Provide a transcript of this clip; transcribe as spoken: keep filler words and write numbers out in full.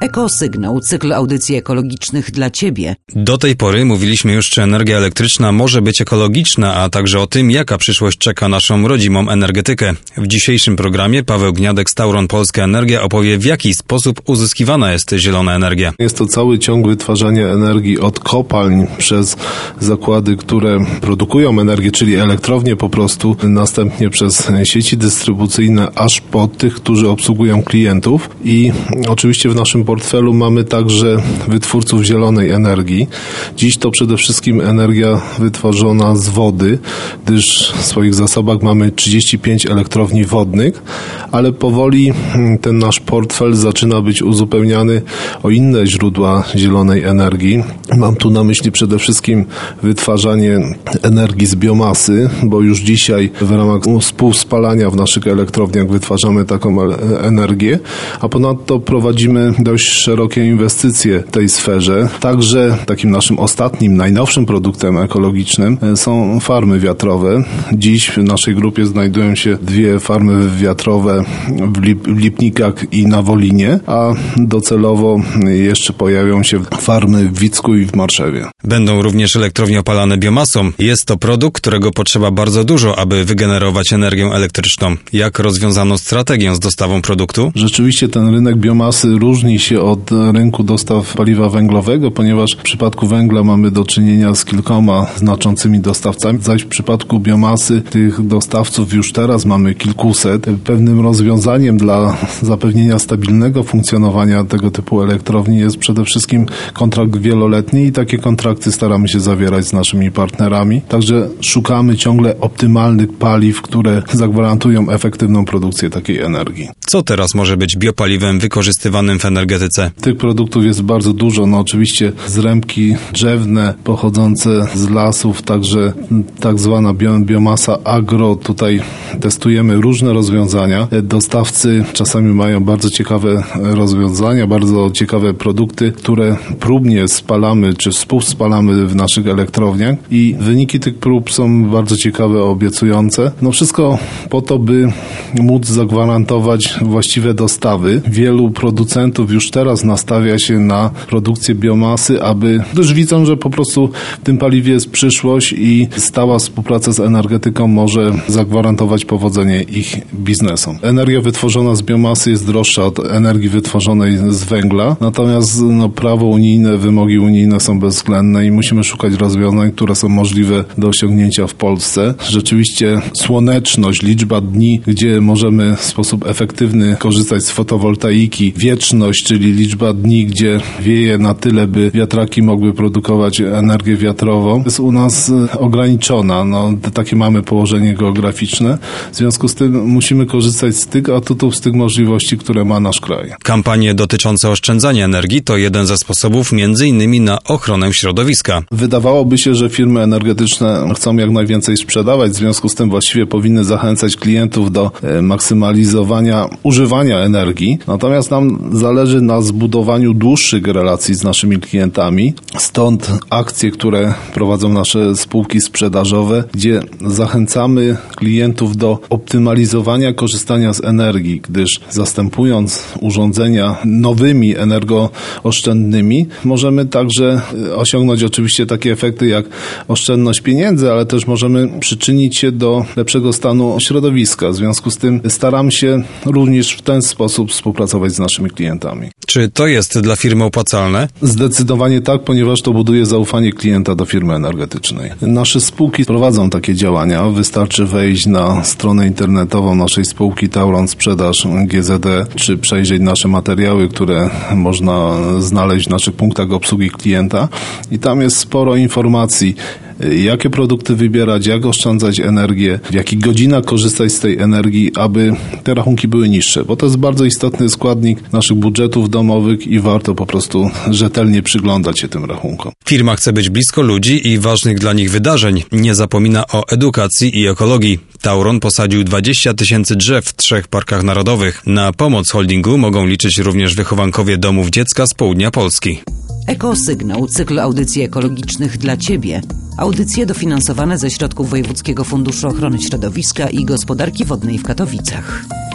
Ekosygnał, cykl audycji ekologicznych dla Ciebie. Do tej pory mówiliśmy już, czy energia elektryczna może być ekologiczna, a także o tym, jaka przyszłość czeka naszą rodzimą energetykę. W dzisiejszym programie Paweł Gniadek z Tauron Polska Energia opowie, w jaki sposób uzyskiwana jest zielona energia. Jest to cały ciąg wytwarzania energii od kopalń przez zakłady, które produkują energię, czyli elektrownie po prostu, następnie przez sieci dystrybucyjne, aż po tych, którzy obsługują klientów. I oczywiście w naszym portfelu mamy także wytwórców zielonej energii. Dziś to przede wszystkim energia wytworzona z wody, gdyż w swoich zasobach mamy trzydzieści pięć elektrowni wodnych, ale powoli ten nasz portfel zaczyna być uzupełniany o inne źródła zielonej energii. Mam tu na myśli przede wszystkim wytwarzanie energii z biomasy, bo już dzisiaj w ramach współspalania w naszych elektrowniach wytwarzamy taką energię, a ponadto prowadzimy dość szerokie inwestycje w tej sferze. Także takim naszym ostatnim, najnowszym produktem ekologicznym są farmy wiatrowe. Dziś w naszej grupie znajdują się dwie farmy wiatrowe w, Lip- w Lipnikach i na Wolinie, a docelowo jeszcze pojawią się farmy w Wicku i w Marszewie. Będą również elektrownie opalane biomasą. Jest to produkt, którego potrzeba bardzo dużo, aby wygenerować energię elektryczną. Jak rozwiązano strategię z dostawą produktu? Rzeczywiście ten rynek biomasy różni się od rynku dostaw paliwa węglowego, ponieważ w przypadku węgla mamy do czynienia z kilkoma znaczącymi dostawcami, zaś w przypadku biomasy tych dostawców już teraz mamy kilkuset. Pewnym rozwiązaniem dla zapewnienia stabilnego funkcjonowania tego typu elektrowni jest przede wszystkim kontrakt wieloletni i takie kontrakty staramy się zawierać z naszymi partnerami. Także szukamy ciągle optymalnych paliw, które zagwarantują efektywną produkcję takiej energii. Co teraz może być biopaliwem wykorzystywanym w energetyce? Tych produktów jest bardzo dużo. No oczywiście zrębki drzewne pochodzące z lasów, także tak zwana biomasa agro. Tutaj testujemy różne rozwiązania. Dostawcy czasami mają bardzo ciekawe rozwiązania, bardzo ciekawe produkty, które próbnie spalamy czy współspalamy w naszych elektrowniach i wyniki tych prób są bardzo ciekawe, obiecujące. No wszystko po to, by móc zagwarantować właściwe dostawy. Wielu producentów już teraz nastawia się na produkcję biomasy, aby, gdyż widzą, że po prostu w tym paliwie jest przyszłość i stała współpraca z energetyką może zagwarantować powodzenie ich biznesom. Energia wytworzona z biomasy jest droższa od energii wytworzonej z węgla, natomiast no, prawo unijne, wymogi unijne są bezwzględne i musimy szukać rozwiązań, które są możliwe do osiągnięcia w Polsce. Rzeczywiście słoneczność, liczba dni, gdzie możemy w sposób efektywny korzystać z fotowoltaiki, wieczność, czyli liczba dni, gdzie wieje na tyle, by wiatraki mogły produkować energię wiatrową, jest u nas ograniczona. No, takie mamy położenie geograficzne. W związku z tym musimy korzystać z tych atutów, z tych możliwości, które ma nasz kraj. Kampanie dotyczące oszczędzania energii to jeden ze sposobów między innymi na ochronę środowiska. Wydawałoby się, że firmy energetyczne chcą jak najwięcej sprzedawać, w związku z tym właściwie powinny zachęcać klientów do maksymalizowania używania energii. Natomiast nam zależy na zbudowaniu dłuższych relacji z naszymi klientami. Stąd akcje, które prowadzą nasze spółki sprzedażowe, gdzie zachęcamy klientów do optymalizowania korzystania z energii, gdyż zastępując urządzenia nowymi, energooszczędnymi, możemy także osiągnąć oczywiście takie efekty jak oszczędność pieniędzy, ale też możemy przyczynić się do lepszego stanu środowiska. W związku z tym staram się również w ten sposób współpracować z naszymi klientami. Czy to jest dla firmy opłacalne? Zdecydowanie tak, ponieważ to buduje zaufanie klienta do firmy energetycznej. Nasze spółki prowadzą takie działania. Wystarczy wejść na stronę internetową naszej spółki Tauron Sprzedaż G Z D, czy przejrzeć nasze materiały, które można znaleźć w naszych punktach obsługi klienta i tam jest sporo informacji, jakie produkty wybierać, jak oszczędzać energię, w jakich godzinach korzystać z tej energii, aby te rachunki były niższe, bo to jest bardzo istotny składnik naszych budżetów domowych i warto po prostu rzetelnie przyglądać się tym rachunkom. Firma chce być blisko ludzi i ważnych dla nich wydarzeń. Nie zapomina o edukacji i ekologii. Tauron posadził dwadzieścia tysięcy drzew w trzech parkach narodowych. Na pomoc holdingu mogą liczyć również wychowankowie domów dziecka z południa Polski. Ekosygnał, cykl audycji ekologicznych dla Ciebie. Audycje dofinansowane ze środków Wojewódzkiego Funduszu Ochrony Środowiska i Gospodarki Wodnej w Katowicach.